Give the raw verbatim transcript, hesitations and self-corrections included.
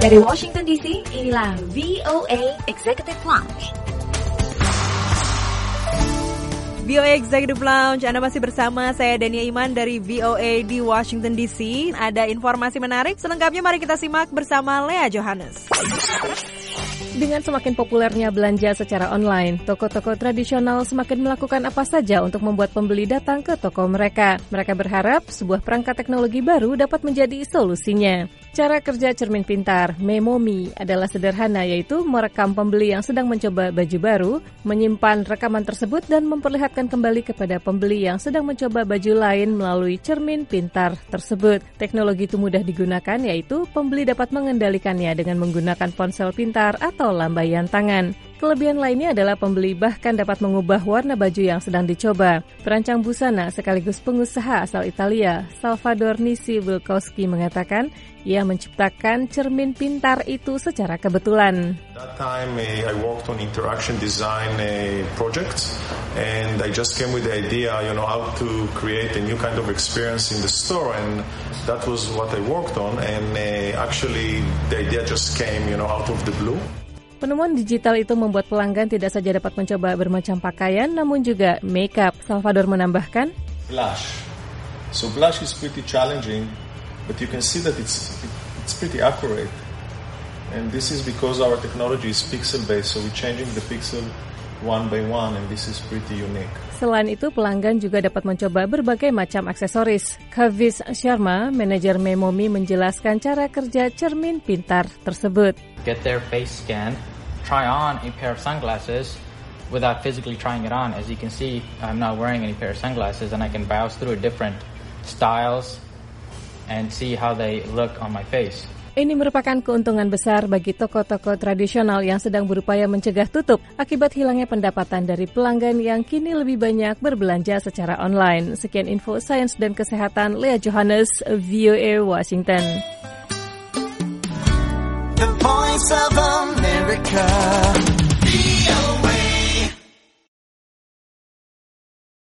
Dari Washington D C, inilah V O A Executive Lounge. V O A Executive Lounge, Anda masih bersama saya Dania Iman dari V O A di Washington D C. Ada informasi menarik, selengkapnya mari kita simak bersama Lea Johannes. Dengan semakin populernya belanja secara online, toko-toko tradisional semakin melakukan apa saja untuk membuat pembeli datang ke toko mereka. Mereka berharap sebuah perangkat teknologi baru dapat menjadi solusinya. Cara kerja cermin pintar, Memomi, adalah sederhana, yaitu merekam pembeli yang sedang mencoba baju baru, menyimpan rekaman tersebut dan memperlihatkan kembali kepada pembeli yang sedang mencoba baju lain melalui cermin pintar tersebut. Teknologi itu mudah digunakan, yaitu pembeli dapat mengendalikannya dengan menggunakan ponsel pintar atau lambaian tangan. Kelebihan lainnya adalah pembeli bahkan dapat mengubah warna baju yang sedang dicoba. Perancang busana sekaligus pengusaha asal Italia, Salvador Nisi Wilkowski, mengatakan ia menciptakan cermin pintar itu secara kebetulan. That time uh, I worked on interaction design uh, projects and I just came with the idea, you know, how to create a new kind of experience in the store, and that was what I worked on, and uh, actually the idea just came, you know, out of the blue. Penemuan digital itu membuat pelanggan tidak saja dapat mencoba bermacam pakaian, namun juga makeup. Salvador menambahkan, Blush. So blush is pretty challenging, but you can see that it's it's pretty accurate. And this is because our technology is pixel-based, so we're changing the pixel one by one, and this is pretty unique. Selain itu, pelanggan juga dapat mencoba berbagai macam aksesoris. Kavis Sharma, manajer Memomi, menjelaskan cara kerja cermin pintar tersebut. Get their face scanned, try on a pair of sunglasses without physically trying it on. As you can see, I'm not wearing any pair of sunglasses, and I can browse through different styles and see how they look on my face. Ini merupakan keuntungan besar bagi toko-toko tradisional yang sedang berupaya mencegah tutup akibat hilangnya pendapatan dari pelanggan yang kini lebih banyak berbelanja secara online. Sekian info sains dan kesehatan, Lea Johannes, V O A Washington. The Voice of